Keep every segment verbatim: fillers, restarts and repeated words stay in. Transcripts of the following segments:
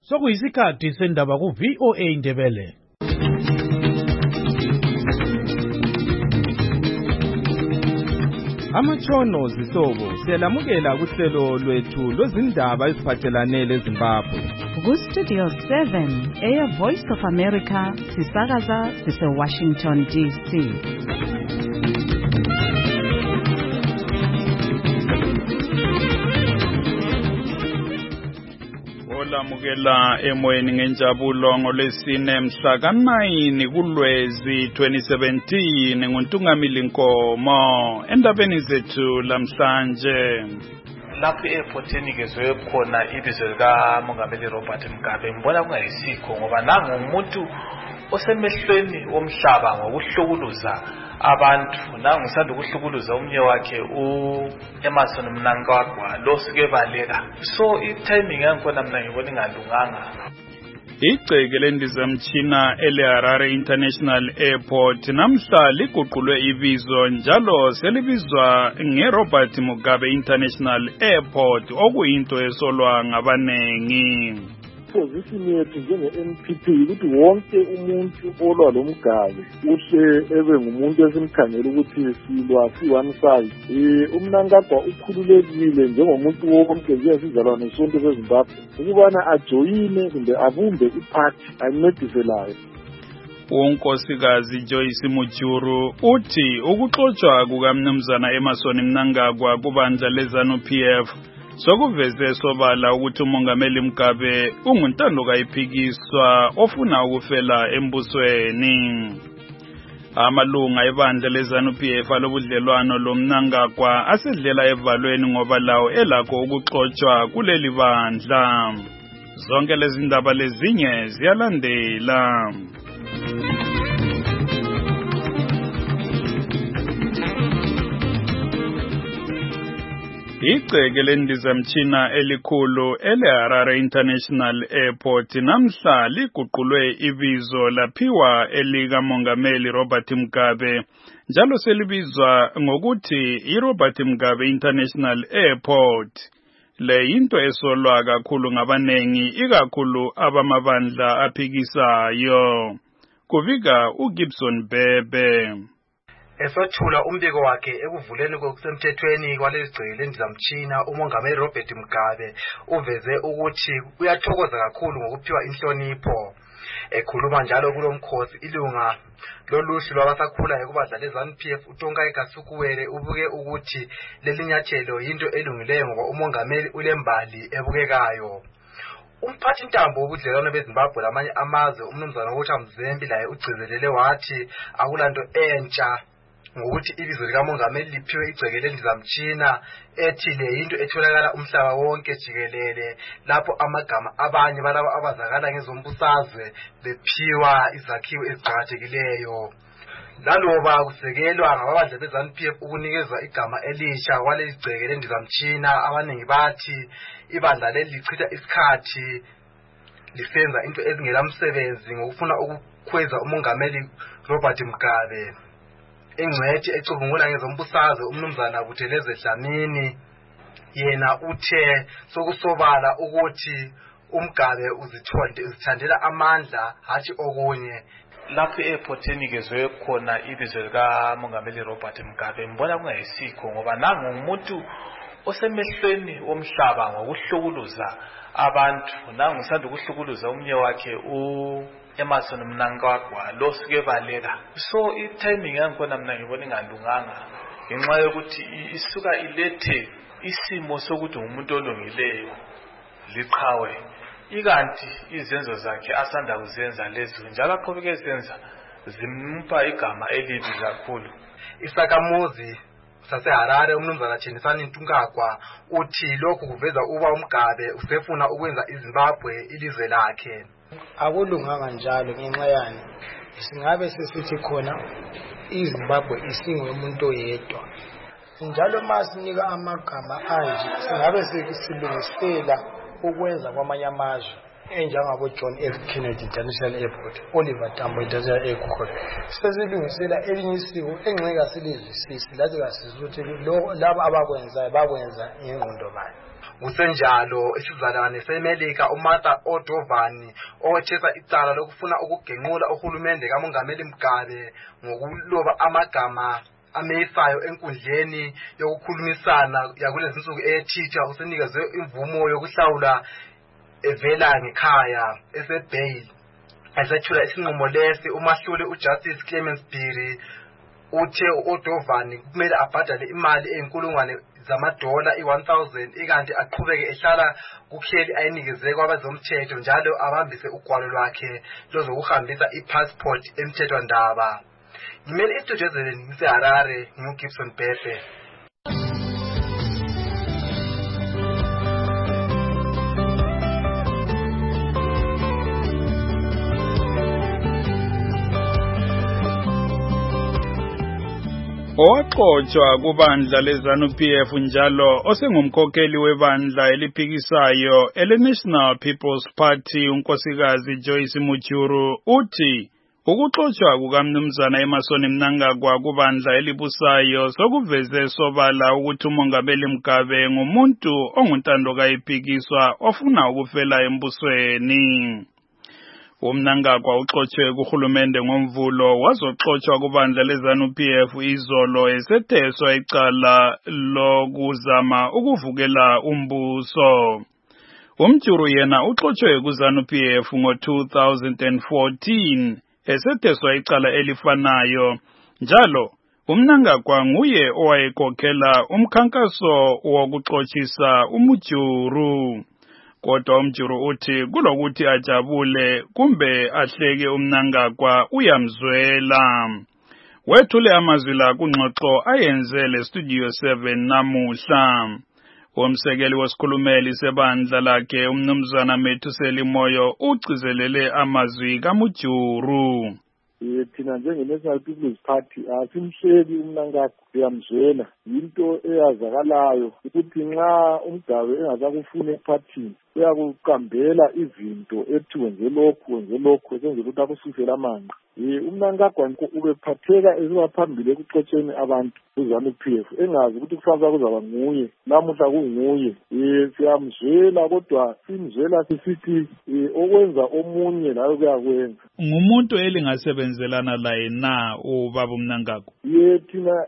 Sokuyisikhathi sendaba ku V O A Ndebele. Amatshono zisobo siyalamukela kuhlelo lwethu lwezindaba eziphathelane leZimbabwe. Ku Studio seven, Air Voice of America, sisakaza sise Washington D C. Olamukela emoyeni ngenjabulo ngolesine mhla ka nine kuLwezi twenty seventeen nguNtungamili Nkomo endabeni zethu lamhlanje. Lapho e-airportini kezwe khona ibizo lika Mongameli Robert Mugabe ngibona kungayisikho ngoba nangu umuntu osemehlweni womhlaba ngokuhlukuluza abantu nangu usanda ukuhlukuluza umnye wakhe u Emmerson Mnangagwa losuke baleka so i-timing yakhona mina ngibona ingalunganga. Igceke lendizamtshina ele-Harare International Airport namhla liguqulwe ibizo njalo selibizwa nge-Robert Mugabe International Airport okuyinto esolwa ngabanengi. Position yethu njenge-N P P ukuthi wonke umuntu olwa lo Mugabe uhle ebe ngumuntu esimkhangela ukuthi silwa si-one side. Eh uMnangagwa ukhululekile njengomuntu wonke nje sizalwane sonke seZimbabwe ukubana ajoyine kumbe abumbe iparty ayincediselayo. Unkosikazi Joyce Mujuru uthi ukuxoxwa kukaMnumzana Emmerson Mnangagwa kubandla leZANU P F sokuveze sobala ukuthi uMongameli Mugabe unguntando kayiphikiswa ofuna ukufela embusweni. Amalunga ebandla leZANU P F alobudlelwano loMnangagwa asedlela evalweni ngoba lawo elakho ukuxoxwa kuleli bandla. Zonke lezi ndaba lezinye ziyalandela. Igceke lendizamtshina elikhulu ele-Harare International Airport namhla liguqulwe ibizo laphiwa elika Mongameli Robert Mugabe njalo selibizwa ngokuthi iRobert Mugabe International Airport. Le yinto esolwa kakhulu ngabanengi ikakhulu abamabandla aphikisayo. Kuvika uGibson Bebe. Esothula umbiko wakhe ekuvuleni kokusemthethweni kwalezi gceke lendizamtshina uMongameli Robert Mugabe uveze ukuthi uyathokoza kakhulu ngokuphiwa inhlonipho. Ekhuluma njalo kulomkhosi ilunga loluhlu lwabasakhula ekubadla leZANU P F uTongai Kasukuwele ubuke ukuthi lelinyathelo yinto elungileyo ngoba uMongameli ulembali ebukekayo. Umphathi ntambo wobudlelwano beZimbabwe lamanye amazwe uMnumzana Walter Mzembe laye ugcizelele wathi akulanto entsha ngokuthi ibizo lika Mongameli liphiwe igceke lendizamtshina ethi le yinto etholakala umhlaba wonke jikelele lapho amagama abanye balabo abazakala ngezombusazwe bephiwa izakhiwo eziqhakathekileyo. Laloba kusekelwa ngababandla beZANU P F ukunikezwa igama elisha kwaleli gceke lendizamtshina abaningi bathi ibandla leli lichitha isikhathi lisenza into ezingelamsebenzi ngokufuna ukukhweza uMongameli Robert Mugabe. Engcwethi ecubungula ngezombusazwe uMnumzana Buthelezi Dlamini yena uthe sokusobala ukuthi uMgabe uzithonde uzithandela amandla hathi okunye. Lapho e-airportini kezwe khona ibizo lika Mongameli Robert Mugabe ngibona kungayisikho ngoba nangu umuntu osemehlweni womhlaba ngokuhlukuluza abantu nangu usanda ukuhlukuluza umnye wakhe u Emmerson Mnangagwa losuke baleka so i-timing yakhona mina ngibona ingalunganga ngenxa yokuthi isuka ilethe isimo sokuthi umuntu olungileyo liqhawe ikanti izenzo zakhe asanda kuzenza lezo njalo aqhubeke ezenza zimpa igama elibi kakhulu. Isakamuzi saseHarare uMnumzana Chenisani Ntungagwa uthi lokhu kuveza uba uMgabe usefuna ukwenza iZimbabwe ilizwe lakhe. Akulunganga njalo ngenxa yani singabe sesithi khona iZimbabwe isingwe umuntu oyedwa njalo masinika amagama anje singabe sesilungisela ukwenza kwamanye amazwe enjengabo John F Kennedy International Airport, Oliver Tambo International Airport. Sesilungisela elinye isiko engceka silizwisisi lathi kasizwe ukuthi labo abakwenzayo bakwenza ingqondo bani. Kusenjalo isizalwane seMelika uMartha O'Dovani owethesa icala lokufuna ukugenqula uhulumende kaMongameli Mugabe ngokuloba amagama ameyisayo enkundleni yokukhulumisana yakulezi insuku eTwitter usenikezwe imvumo yokuhlawula evela ngekhaya esebail. Asethula isinqumo lesi umahluli uJustice Clemens Phiri uthe uOdovani kumele abhadale imali eyinkulungwane zamadola i-one thousand ikanti aqhubeke ehlala kukheli ayinikezwe kwabazomthetho njalo abambise ugwalo lwakhe lozokuhambisa ipassport emthethwandaba. Ngimele istudio ezweni ngiseHarare ngiuGibson Bhebhe. Owaqotshwa kubandla leZANU-P F njalo osengumkhokheli webandla eliphikisayo ele-National People's Party unkosikazi Joyce Mujuru uthi ukuxotshwa kukaMnumzana Emmerson Mnangagwa kubandla elibusayo sokuveze sobala ukuthi uMongameli Mugabe ngumuntu onguntando kayiphikiswa ofuna ukufela embusweni. uMnangagwa uxotshwe kuhulumende ngomvulo wazoxotshwa kubandla leZANU-P F izolo esetheswa icala lokuzama ukuvukela umbuso. uMjuru yena uxotshwe kuZANU-P F ngo two thousand fourteen esetheswa icala elifanayo njalo uMnangagwa nguye owayekhokhela umkhankaso wokuxotshisa uMjuru. Kodwa uMjuru uthi kulokuthi ajabule kumbe ahleke uMnangagwa uyamzwela. Wethule amazwi la kungxoxo ayenze le Studio seven namuhla. Umsekeli wesikhulumeli sebandla lakhe uMnumzana Methuseli Moyo ucizelele amazwi kaMjuru. Thina njenge-National People's Party asimhleki uMnangagwa uyamzwela. Yinto eyazakalayo ukuthi nxa uMgabe engazakufuna ephathini uyakuqambela izinto ethi wenze lokhu wenze lokhu esenzela ukuthi akususele amanqa. uMnangagwa ubephatheka esibaphambili ekuxotsheni abantu kuZANU-P F engazi ukuthi kusasa kuzaba nguye namuhla kunguye. Siyamzwela kodwa simzwela sisithi okwenza omunye layo kuyakwenza. Ngumuntu elingasebenzelana laye na ubaba uMnangagwa? Ye thina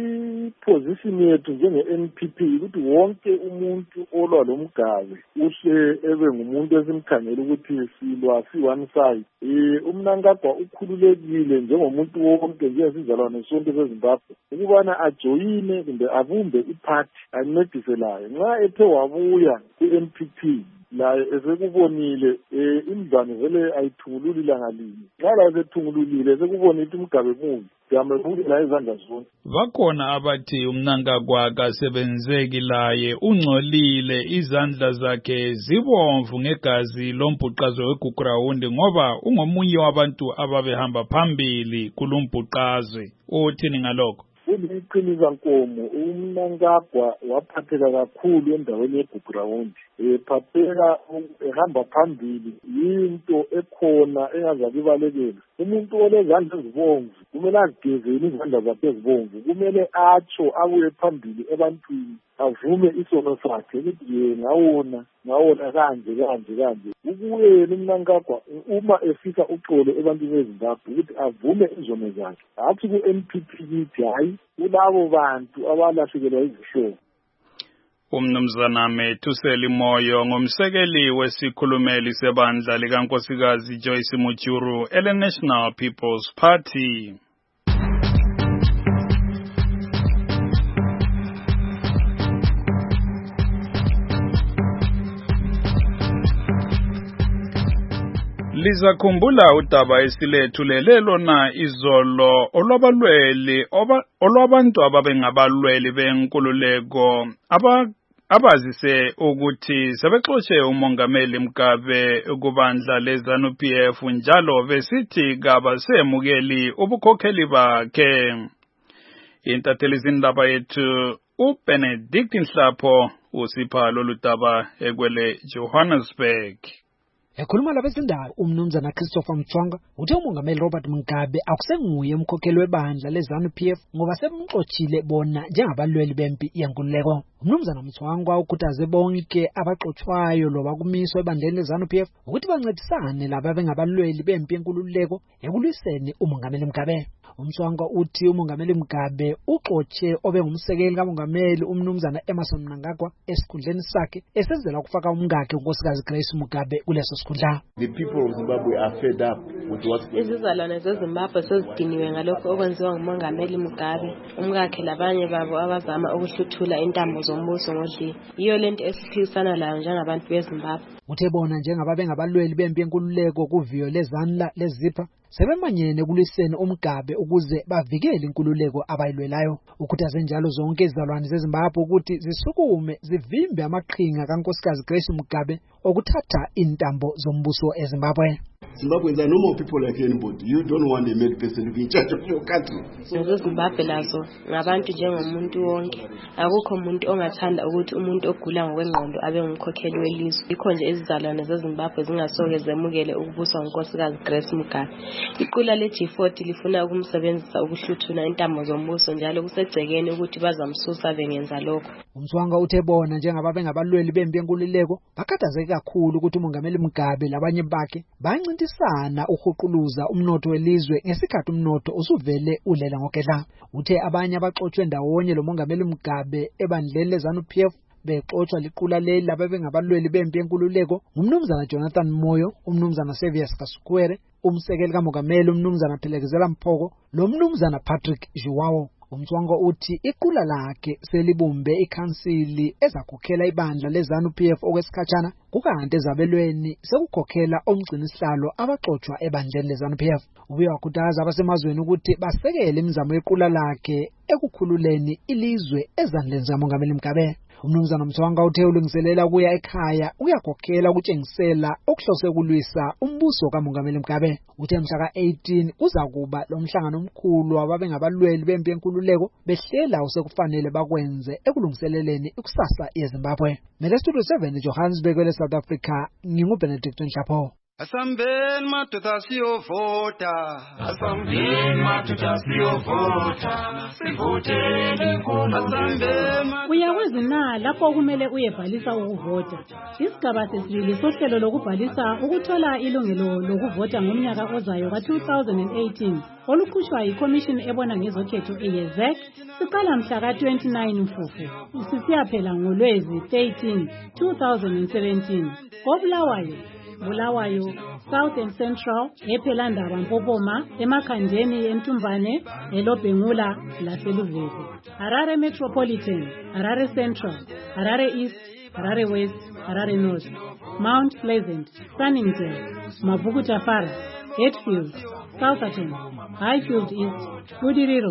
iposition yethu njenge-N P P ukuthi wonke umuntu olwa loMgabe uhle ebe ngumuntu esimkhangela ukuthi silwa si-one side. uMnangagwa ukhululekile njengomuntu wonke njengesizalwane sonke seZimbabwe ukubana ajoyine kumbe abumbe iphathi ancedise layo. Nxa ethe wabuya ku-N P P laye esekubonile imizane vele ayithungululi ilanga linye. Nxa laye sethungululile sekubonile ukuthi uMgabe mubi siyamebukela izandla zonke. Bakhona abathi uMnangagwa kasebenzeki laye ungcolile izandla zakhe zibomvu ngegazi lombhuqazwe weGugurawundi ngoba ungomunye wabantu ababehamba phambili kulumbhuqazwe. Uthini ngalokho? Kuliqiniso nkomo uMnangagwa waphatheka kakhulu endaweni yeGugurawundi. Ephatheka ehamba phambili yinto ekhona engazakubalekela. Umuntu olezandla ezibomvu kumele agezele izandla zakhe ezibomvu, kumele atsho abuye phambili ebantwini avume isono sakhe ukuthi ye ngawona ngawona kanje kanje kanje. Ukuye yena uMnangagwa uma efika uxolo ebantwini beZimbabwe ukuthi avume izono zakhe, hathi ku-N P P kithi hayi kulabo bantu abalahlekelwa izihlobo. uMnumzana Methuseli Moyo ngumsekeli wesikhulumeli sebandla likankosikazi Joyce Mujuru ele-National People's Party. Lizakhumbula udaba esilethulele lona izolo olwabalweli olwabantu ababengabalweli benkululeko aba abazise ukuthi sebexotshe uMongameli Mugabe kubandla leZANU-P F njalo besithi kabasemukeli ubukhokheli bakhe. Intatheli zindaba yethu uBenedict Nhlapho usipha lolu daba ekwele Johannesburg. Ekhuluma labezindaba umnumzana Christopher Mchwanga uthe umongameli Robert Mugabe akusenguye umkhokheli webandla leZANU P F ngoba sebemxoxile bona njengabalweli bempi yenkululeko. Umnumzana Mchwanga ukhuthaze bonke abaxoxwayo loba kumiswa ebandleni leZANU P F ukuthi bancedisane laba bengabalweli bempi yenkululeko ekulwiseni umongameli Mugabe. Umchwanga uthi umongameli Mugabe uxoxe obengumsekeli kamongameli umnumzana Emmerson Mnangagwa esikhundleni sakhe esenzela ukufaka umngakhe unkosikazi Grace Mugabe kuleso sikhundla. The people of Zimbabwe are fed up with what izizalwane zeZimbabwe sezidiniwe ngalokho okwenziwa ngumongameli Mugabe, umkakhe labanye babo abazama ukuhluthula intambo zombuso ngodli. Iyo lento esiphikisana layo njengabantu beZimbabwe. Uthe bona njengaba bengabalweli bempi yenkululeko kuviyo leZANLA leZIPHA sebemanyene kulwiseni uMugabe ukuze bavikele inkululeko abayilwelayo. Ukhuthaze njalo zonke izizalwane zeZimbabwe ukuthi zisukume zivimbe amaqhinga kankosikazi Grace Mugabe okuthatha intambo zombuso eZimbabwe. Zimbabweans are no more people like anybody. You don't want a male person to be in charge of your country. Zimbabwe lazo ngabantu njengomuntu wonke. Akukho umuntu ongathanda ukuthi umuntu ogula ngokwengqondo abe ngumkhokheli welizwe. Ikho nje izizalwane zeZimbabwe zingasoke zemukele ukubuswa ngunkosikazi Grace Mugabe. Iqula le G forty lifuna ukumsebenzisa ukuhluthuna intambo zombuso njalo kusegcekeni ukuthi bazamsusa bengenza lokho. Umchwanga uthe bona njengaba bengabalweli bempi yenkululeko bakhathazeke kakhulu ukuthi umongameli Mugabe labanye bakhe bancintisana uhuquluza umnotho welizwe ngesikhathi umnotho usuvele ulela ngogedla. Uthe abanye abaxoxwe ndawonye lo mongameli Mugabe ebandleni leZANU P F bexoxwa liqula leli laba bengabalweli bempi yenkululeko umnumzana Jonathan Moyo, umnumzana Sevius Kasukwere, umsekeli kamongameli umnumzana Phelekezela Mphoko, lo mnumzana Patrick Zhuwao. Umchwanga uthi iqula lakhe selibumbe ikhansili ezakhokhela ibandla leZANU P F okwesikhatshana kukanti ezabelweni sekukhokhela omgcinisihlalo abaxoxwa ebandleni leZANU P F. Ubuye wakhuthaza abasemazweni ukuthi basekele imizamo yequla lakhe ekukhululeni ilizwe ezandleni zikamongameli Mugabe. Umnumzana Mchwanga uthe ulungiselela ukuya ekhaya uyakhokhela ukutshengisela okuhlose kulwisa umbuso kamongameli Mugabe. Uthe mhla ka eighteen kuzakuba lo mhlangano omkhulu wababengabalweli bempi yenkululeko behlela usekufanele bakwenze ekulungiseleleni ikusasa yeZimbabwe. Mele Studio seven Johannesburg le South Africa, nginguBenedict Nhlapho. Asambeni madoda siyovota, asambeni madoda siyovota, sivoteni nkulunkulu. Uyakwazi na lapho kumele uyebhalisa ukuvota. Isigaba sesibili sohlelo lokubhalisa ukuthola ilungelo lokuvota ngomnyaka ozayo ka two thousand eighteen olukhishwa yiCommission ebona ngezokhetho e-Z E C siqala mhla ka twenty-nine Mfumfu sisiyaphela ngoLwezi thirteen two thousand seventeen. Kobulawayo Bulawayo, South and Central, ePhelandaba Mpopoma, eMakhandeni eMtumbane, eLobhengula laseLuvezi. Harare Metropolitan, Harare Central, Harare East, Harare West, Harare North, Mount Pleasant, Sunningdale, Mabukutafara, Hatfield, Southampton, Highfield East, Budiriro,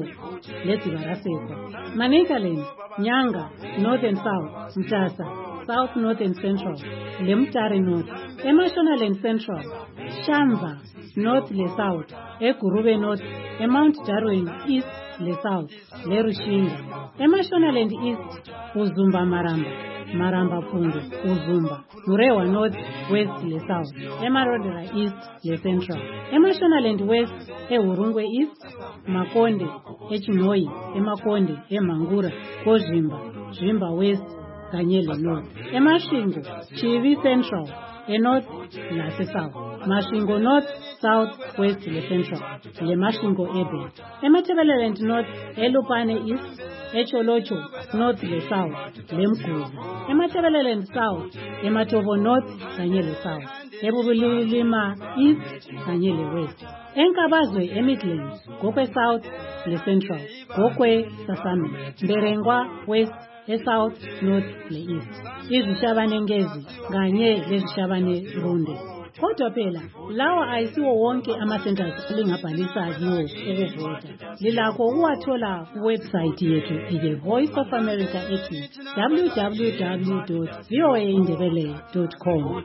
Lesibaraseko. Manicaland, Nyanga, North and South, Mtasa, South, North and Central, Lemtare North, Emashonaland Central, Shamva, North le South, Ekurube North, Mount Darwin East le South, Lerushinga, Emashonaland East, Uzumba Maramba, Maramba Pungu, Uzumba, Murewa North, West le South, Emarodera East le Central, Emashonaland West, Eurungwe East, Makonde, Echinoi, Emakonde, Emangura, Kozhimba, Zhimba West, Kanyele North, Emashingo, Chivi Central, e North lase South, Mashingo North, South, West le Central, le Mashingo Ebe, Emathebeleland North, Elupane East, Echolocho North le South, le Mguzi, Emathebeleland South, Ematobo North, Kanyele South, Ebubulilima East, Kanyele West, Enkabazwe eMidlands, Gokwe South le Central, Gokwe Sasami, Mberengwa West, e-South, North le East. Izishabane ngezi kanye lezishabane runde. Kodwa phela lawa ayisiwo wonke ama-centers lingabhalisa kiwo ukuvota. Lilakho ukuwathola kuwebsite yethu ye Voice of America ethi w w w dot v o a indebele dot com.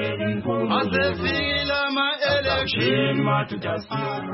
Asefika ama-election matutasiyo.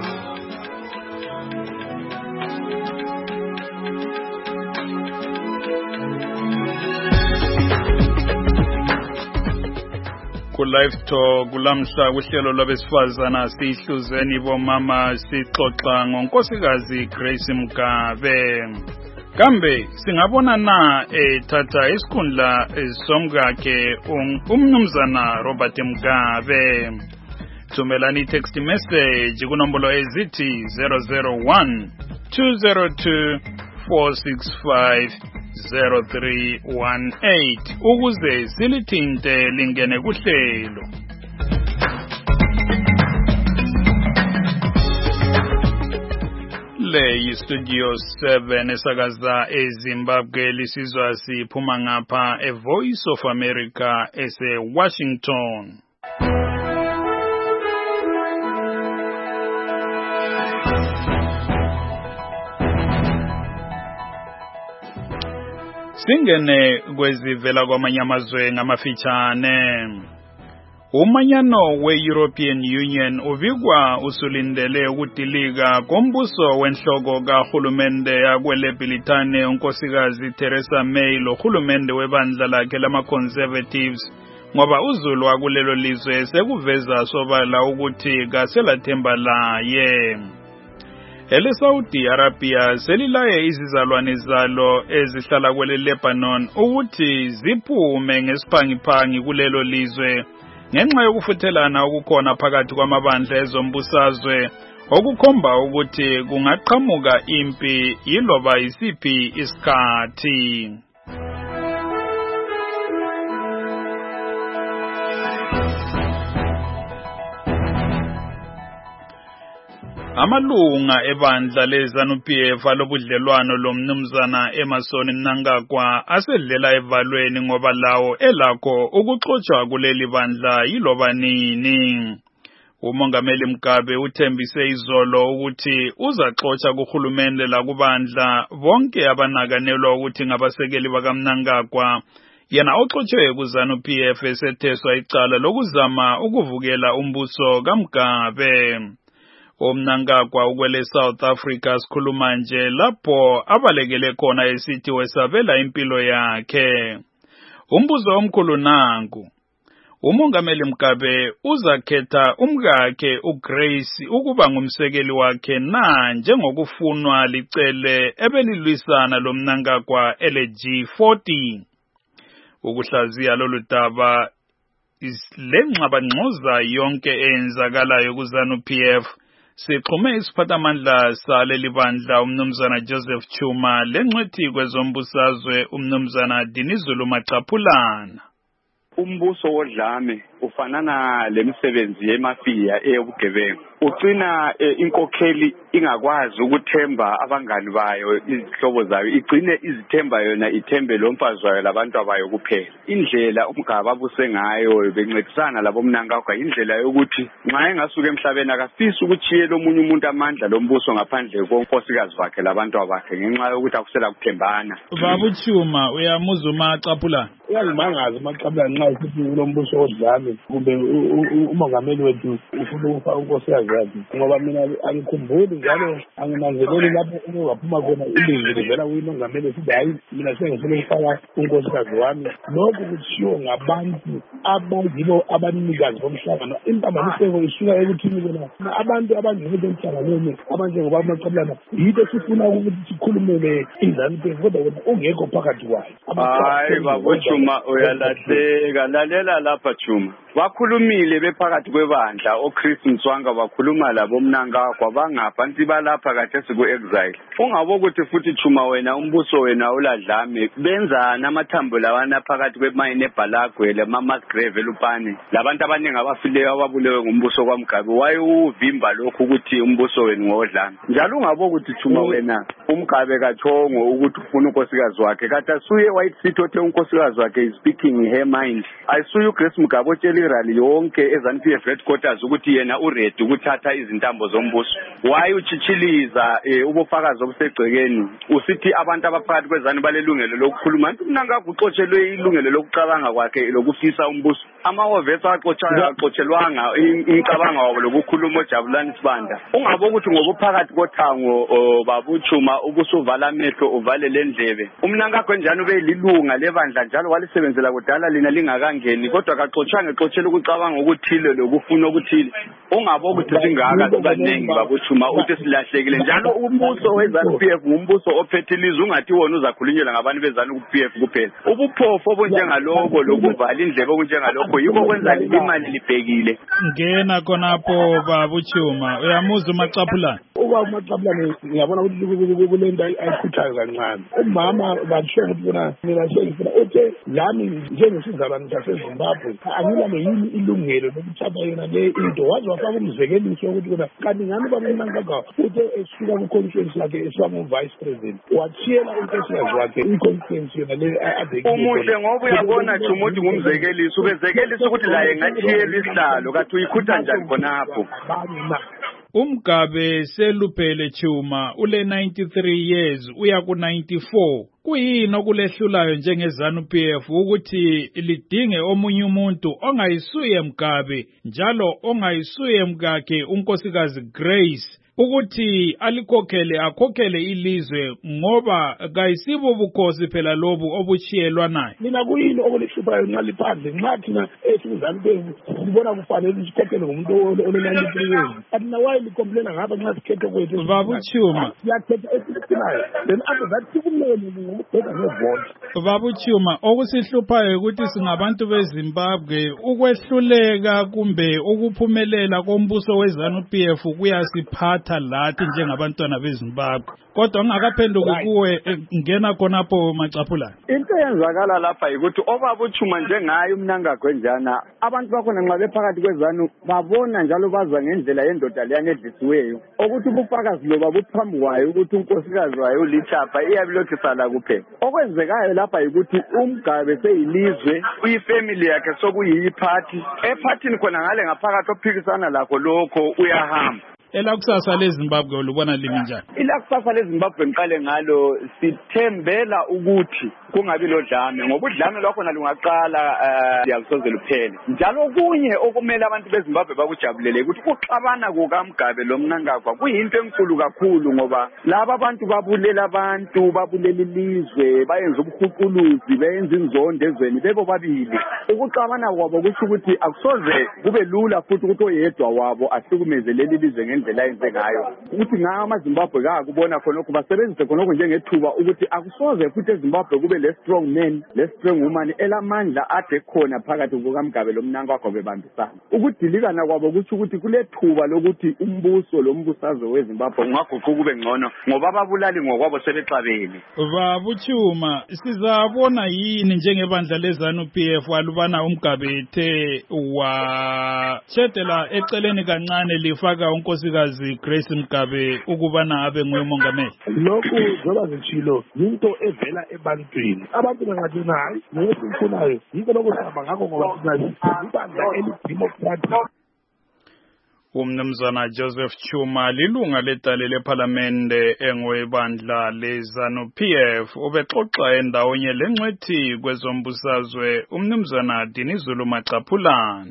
ku live talk kulamhla kuhlelo lwabesifazana sihluzeni bomama sixoxa ngonkosikazi Grace Mugabe. Kambe singabona na ethatha isikhundla somkakhe umnumzana Robert Mugabe. Thumelani text message kunombolo ezithi zero zero one two zero two four six five zero three one eight ukuze silithinte lingene kuhlelo. Le studio seven esakaza eZimbabwe lisizwa siphuma ngapha e Voice of America ese Washington. Singene kwezivela kwamanye amazwe ngamafitshane. Umanyano we-European Union uvikwa usulindele ukudilika kombuso wenhloko kahulumende yakweleBritane unkosikazi Theresa May lohulumende webandla lakhe lama-Conservatives ngoba uzulwa kulelo lizwe sekuveza sobala ukuthi kaselathemba laye. Ele Saudi Arabia selilaye izizalwane zalo ezihlala kwele Lebanon ukuthi ziphume ngesiphangiphangi kulelo lizwe ngenxa yokufuthelana okukhona phakathi kwamabandla ezombusazwe okukhomba ukuthi kungaqhamuka impi yiloba isiphi isikhathi. Amalunga ebandla leZANU-P F alobudlelwano lomnumzana Emmerson Mnangagwa asedlela evalweni ngoba lawo elakho ukuxotsha kuleli bandla yiloba nini. Umongameli Mugabe uthembise izolo ukuthi uzaxotsha kuhulumende lakubandla bonke abanakanelwa ukuthi ngabasekeli bakaMnangagwa. Yena oxotshwe kuZANU-P F esetheswa icala lokuzama ukuvukela umbuso kaMugabe. Umnangagwa ukwele South Africa sikhuluma nje lapho abalekele khona esithi wesabela impilo yakhe. Umbuzo omkhulu nanku. Umongameli Mugabe uzakhetha umkakhe uGrace ukuba ngumsekeli wakhe na njengokufunwa licele ebelilwisana lomnangagwa ele G forty. Ukuhlaziya lolu daba lenxabangxoza yonke eyenzakalayo kuZANU-P F. Sixhume isiphathamandla saleli bandla umnumzana Joseph Chuma lencwethi kwezombusazwe umnumzana Dinizulu Macaphulana. Umbuso wodlame ufanana lemisebenzi yemafiya eyobugebengu. Ugcina e, inkokheli ingakwazi ukuthemba abangani bayo izihlobo zayo, igcine izithemba yona ithembe lomfazi wayo labantu abayo kuphela. Indlela uMgaba abuse ngayo bencedisana labo Mnangagwa indlela yokuthi nxa engasuka emhlabeni akafisi ukuchiyela omunye umuntu amandla lombuso ngaphandle konkosikazi wakhe labantu abakhe ngenxa yokuthi akusela kuthembana. Babu Chuma uyamuza uMacaphulana. Uyazimangaza uMacaphulana nxa isithi kulombuso wodlame kumbe umongameli wethu ufuna ukufa unkosikazi yakhe ngoba mina angikhumbuli njalo anginanzeleli lapho ungaphuma khona ilizwi livela kumongameli sithi hayi mina sengifuna ukufaka unkosikazi wami. Lokhu kuthiwa ngabantu abazibo abanikazi bomhlangano. Impambaniseko isuka ekuthini bona abantu abanjengabo emhlanganweni abanjengoba uMacaphulana yito sifuna ukuthi sikhulumele iZANU-P F kodwa ungekho phakathi kwayo. Hayi babo Chuma uyalahleka, lalela lapha Chuma. Wakhulumile bephakathi kwebandla oChris Mtswanga wakhuluma labo Mnangagwa bangaphansi balapha kade siku exile. Ungabo ukuthi futhi Chuma wena umbuso wena uladlame benza namathambo lawana phakathi kwemayini eBalagwe leMama Grave eLupane. Labantu abaningi abafileyo ababulewe ngumbuso kwaMgabe wayuvimba lokhu ukuthi umbuso wenu ngodlame. Njalo ungabo ukuthi Chuma wena uMgabe kathongo ukuthi ufuna unkosikazi wakhe kade asuye white seat othe unkosikazi wakhe is speaking her mind. Ayisuye uGrace Mugabe otshela irali yonke eZANU-P F headquarters ukuthi yena uready ukuthatha izintambo zombuso. Waye uchichiliza ubufakazi obusegcekeni usithi abantu abaphakathi kweZANU balelungelo lokukhuluma. Mnangagwa uxotshelwe ilungelo lokucabanga kwakhe lokufisa umbuso. Amawovesa axotshayo axotshelwanga imicabanga wabo lokukhuluma oJabulani Sibanda. Ungabo ukuthi ngobuphakathi kothango babu Chuma ubusuvala amehlo uvale lendlebe. Umnangagwa njalo ube lilunga lebandla njalo walisebenzela kudala lina lingakangeni kodwa akaxotshanga uzixoshela ukucabanga ukuthile lokufuna ukuthile ungabo ukuthi singaka sibaningi bakuthuma uthi silahlekile njalo umbuso weZanu P F umbuso ophethe ilizwe ungathi wona uzakhulunyelwa ngabantu beZanu P F kuphela ubuphofu obunjengalokho lokuvala indlebe obunjengalokho yiko kwenza imali libhekile ngena khonapho babuchuma uyamuza uMacaphulana uba uMacaphulana ngiyabona ukuthi kulento ayikhuthayo kancane umama basho ukuthi bona mina sengifuna uthe lami njengesizalwane saseZimbabwe angilane yini ilungelo lokuthatha yona le into wazi wafaka umzekeliso ukuthi bona kanti ngani babuNangagwa uthe esuka ku-conference yakhe esiba mu-vice president wathiyela unkosikazi wakhe i-conference yona le abeki umuhle ngoba uyabona Chuma uthi ngumzekeliso ubezekeliso ukuthi la engathiyela isihlalo kathi uyikhutha njani khonapho uMgabe seluphele Chuma ule ninety-three years uya ku ninety-four kuyini okulehlulayo njengeZanu P F ukuthi lidinge omunye umuntu ongayisuye Mgabe njalo ongayisuye mkakhe unkosikazi Grace ukuthi alikhokhele akhokhele ilizwe ngoba kayisibo ubukhosi phela lobu obuchiyelwa naye mina kuyini okulihluphayo nxa liphandle nxa thina esiZanu P F sibona kufanele sikhokhele ngomuntu ole-ninety-three years athina waye likomplena ngapha nxa sikhethe kwethu babuchuma siyakhetha esikuthinayo then after that sikumele ngokubheka ngevoti babuchuma okusihluphayo ukuthi singabantu beZimbabwe ukwehluleka kumbe ukuphumelela kombuso weZanu P F kuyasiphatha lathi njengabantwana beZimbabwe kodwa ngakaphenduka kuwe ngena khonapho Macaphulana into yenzakala lapha ukuthi obabuchuma njengayo uMnangagwa njana abantu bakhona nxa bephakathi kweZanu babona njalo bazwa ngendlela yendoda leyane edlisiweyo ukuthi ubufakazi loba buphambi kwayo ukuthi unkosikazi wayo uLichapha iyabilothisa la kuphela okwenzekayo lapha ukuthi uMgabe seyilizwe uyifamily yakhe sokuyiparty epartini khona ngale ngaphakathi ophikisana lakho lokho uyahamba elakusasa leZimbabwe ulubona limi njani elakusasa leZimbabwe ngiqale ngalo sithembela ukuthi kungabi lodlame ngoba udlame lwakhona lungaqala yakusoze luphele njalo kunye okumele abantu beZimbabwe bakujabulele ukuthi ukuxabana kukaMgabe loMnangagwa kuyinto enkulu kakhulu ngoba laba abantu babulela abantu babulela ilizwe bayenza ubuhuquluzi bayenza inzondo ezweni bebo babili ukuxabana kwabo kusho ukuthi akusoze kube lula futhi ukuthi oyedwa wabo ahlukumeze leli lizwe ngendlela ayenze ngayo ukuthi ngawo amaZimbabwe kakubona khonokho basebenzise khonokho njengethuba ukuthi akusoze futhi eZimbabwe kube le strong man le strong woman elamandla ade khona phakathi kukaMgabe loMnangagwa bebambisana ukudilikana kwabo kusho ukuthi kule thuba lokuthi umbuso lombusazwe weZimbabwe ungaguquka kube ngcono ngoba ababulali ngokwabo sebexabene babuchuma sizabona yini njengebandla leZanu P F alubana uMgabe ethe wa chedela eceleni kancane lifaka unkosikazi Grace Mgabe ukubana abe ngumongameli lokhu zoba zitshilo into evela ebantwini abantu bangathi nayi ngiyesifunayo yiko lokuhamba ngakho ngoba thina ibandla elidemocratic umnumzana Joseph Chuma lilunga ledale leParliamente engwebandla leZanu P F ubexoxa endawonye lengcwethi kwezombusazwe umnumzana Dinizulu Macaphulana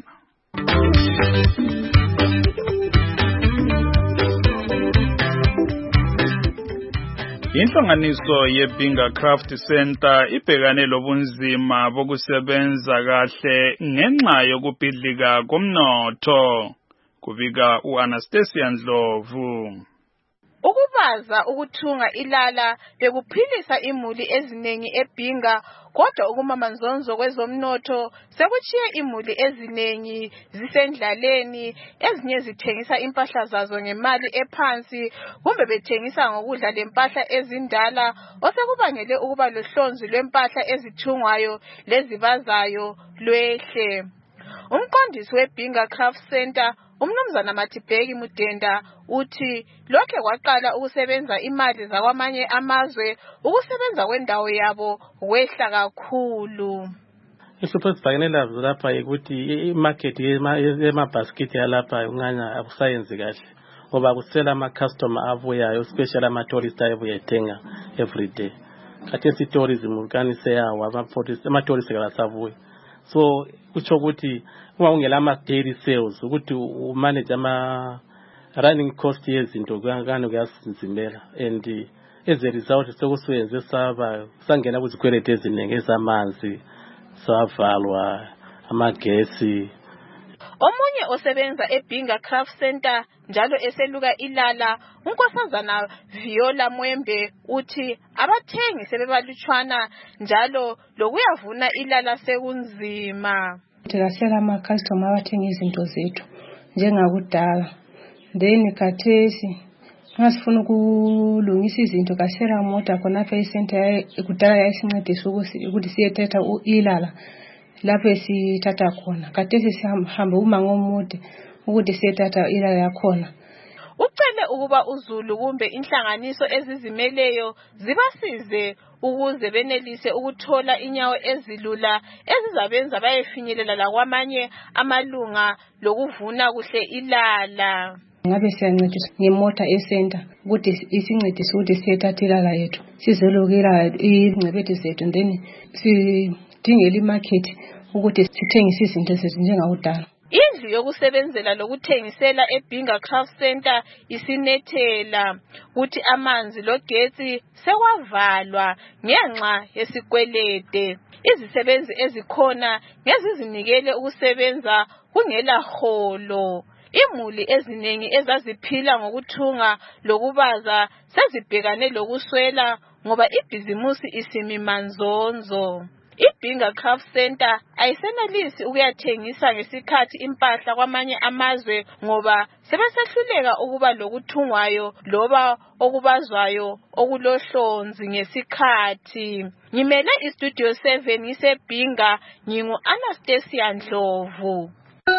Inhlanganiso yeBinga Craft Center ibhekane lobunzima bokusebenza kahle ngenxa yokubhidlika komnotho kubika uAnastasia Ndlovu Ukubaza ukuthunga ilala bekuphilisa imuli eziningi eBinga kodwa ukumamanzonzo kwezomnotho sekuchiye imuli eziningi zisendlaleni ezinye zithengisa impahla zazo ngemali ephansi kumbe bethengisa ngokudla lempahla ezindala osekubangele ukuba lohlonzi lwempahla ezithungwayo lezibazayo lwehle Umqondisi weBinga Craft Center umnumzana Mathibheki Mudenda uthi lokho kwaqala ukusebenza imali zakwamanye amazwe ukusebenza kwendawo yabo wehla kakhulu Ihlupho esibhekene lazo lapha ukuthi imarket yemabasket yalapha unganya akusayenzi kahle ngoba kusela ama customer abuyayo especially ama tourists abuya ethenga every day kathi tourism ukanise yawo ama tourists kalasabuya so kutsho ukuthi uma ungela ama daily sales ukuthi umanage ama running cost yezinto kangani kuyasinzimela and as a result sekusuyenze saba sangena kuzikwelete eziningi ezamanzi savalwa amagesi Omunye osebenza eBinga Craft Center njalo eseluka ilala unkosazana Viola Mwembe uthi abathengi sebebalutshwana njalo lokuyavuna ilala sekunzima. Thikasela ama customer abathenga izinto zethu njengakudala. Then khathesi ngasifuna ukulungisa izinto kasera mota khona fa center kudala yasincedisa ukuthi siyethatha ilala lapho sithatha khona. Khathesi sihamba umango omude ukuthi siyethatha ilala yakhona. Ucele ukuba uZulu kumbe inhlanganiso ezizimeleyo zibasize ukuze benelise ukuthola inyawo ezilula ezizabenza bayefinyelela la kwamanye amalunga lokuvuna kuhle ilala. Ngabe siyancediswa ngemota esenta ukuthi isincedise ukuthi siyethatha ilala yethu sizelokela ingcebethu zethu then sidingela imarket ukuthi sithengise izinto zethu njengakudala. Indlu yokusebenzela lokuthengisela eBinga Craft Center isinethela ukuthi amanzi logetsi sekwavalwa ngenxa yesikwelede. Izisebenzi ezikhona ngezizinikele ukusebenza kungela holo. Imuli eziningi ezaziphila ngokuthunga lokubaza sezibhekane lokuswela ngoba ibhizimusi isimi manzonzo. iBinga Craft Center ayisenelisi ukuyathengisa ngesikhathi impahla kwamanye amazwe ngoba sebesehluleka ukuba lokuthungwayo loba okubazwayo okulohlonzi ngesikhathi. Ngimele iStudio seven ngiseBinga, ngingu Anastasia Ndlovu.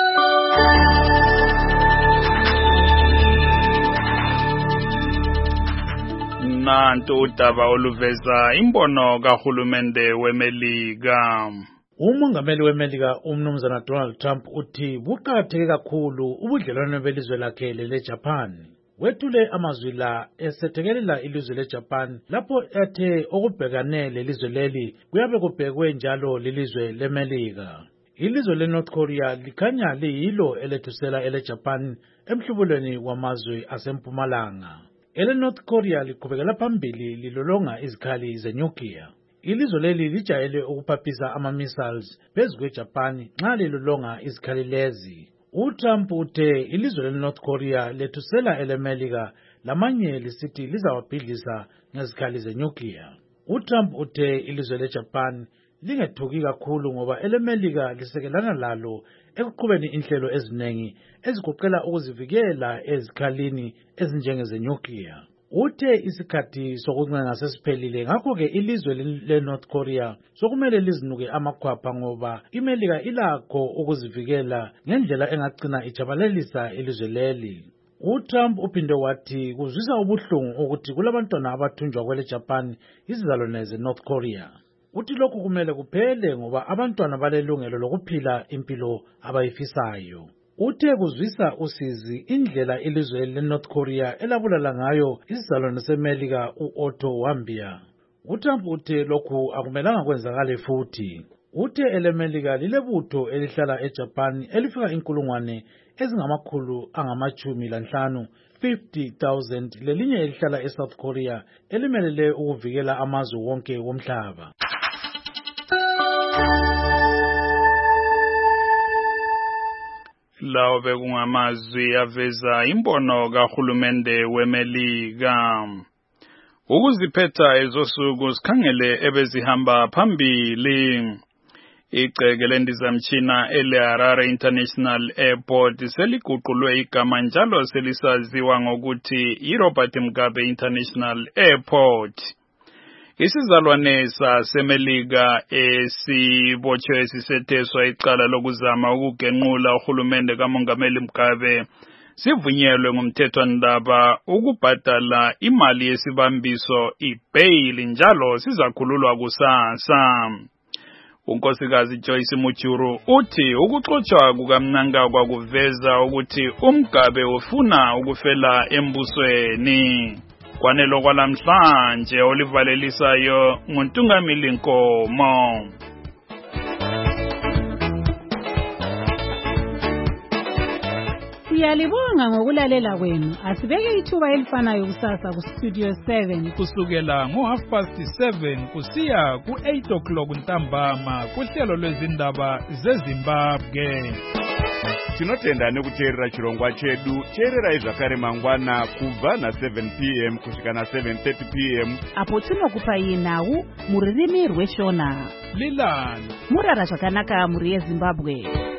Nanto udaba oluveza imbono kahulumende weMelika. Umongameli weMelika umnumzana Donald Trump uthi buqakatheke kakhulu ubudlelwano belizwe lakhe leJapan. Wethule amazwi la esethekelela ilizwe leJapan lapho ethe okubhekane lelizwe leli kuyabe kubhekwe njalo lelizwe leMelika. Ilizwe leNorth Korea likhanya liyilo elethusela eleJapan emhlubulweni wamazwe asempumalanga. Ele North Korea liqhubekela phambili lilolonga izikhali zenyukliya. Ilizwe leli lijayele ukuphaphisa ama-missiles phezu kweJapan nxa lilolonga izikhali lezi. UTrump uthe ilizwe leNorth Korea lethusela eleMelika lamanye lisithi lizawabhidlisa ngezikhali zenyukliya. UTrump uthe ilizwe leJapan lingethuki kakhulu ngoba eleMelika lisekelana lalo ekuqhubeni inhlelo eziningi ezigoqela ukuzivikela ezikhalini ezinjengezenyukliya. Uthe isikhathi sokuncenga sesiphelile ngakho-ke ilizwe leNorth Korea sokumele lizinuke amakhwapha ngoba iMelika ilakho ukuzivikela ngendlela engagcina ijabalelisa ilizwe leli. UTrump uphinde wathi kuzwisa ubuhlungu ukuthi kulabantwana abathunjwa kweleJapan izizalwane zeNorth Korea. Uthi lokhu kumele kuphele ngoba abantwana balelungelo lokuphila impilo abayifisayo. Uthe kuzwisa usizi indlela ilizwe leNorth Korea elabulala ngayo isizalwane seMelika uOtto Warmbier. UTrump uthe lokhu akumelanga kwenzakale futhi. Uthe eleMelika lilebutho elihlala eJapan elifika inkulungwane ezingamakhulu angamachumi lanhlanu fifty thousand lelinye elihlala eSouth Korea elimelele ukuvikela amazwe wonke womhlaba. Lawo bekungamazwi aveza imbono kahulumende weMelika. Ukuziphetha ezosuku sikhangele ebezihamba phambili. Igceke lendizamtshina eleHarare International Airport seliguqulwe igama njalo selisaziwa ngokuthi iRobert Mugabe International Airport. Isizalwane saseMelika esibotshwe sisetheswa icala lokuzama ukugenqula uhulumende kaMongameli Mugabe sivunyelwe ngumthethwandaba ukubhadala imali yesibambiso ibail njalo sizakhululwa kusasa. Unkosikazi Joyce Mujuru uthi ukuxotsha kukaMnangagwa kuveza ukuthi uMugabe ufuna ukufela embusweni. Kwanelo kwalamhlanje olivalelisayo nguNtungamili Nkomo. Siyalibonga ngokulalela kwenu. Asibeke ithuba elifanayo kusasa ku Studio seven kusukela ngo half past seven kusiya ku eight o'clock ntambama kuhlelo lwezindaba zeZimbabwe. tinotenda nekuteerera chirongwa chedu. Teererai zvakare mangwana kubva na seven p m kusvika na seven thirty p m apo tinokupai nhau mururimi rweshona. Lilani murara zvakanaka muri yeZimbabwe.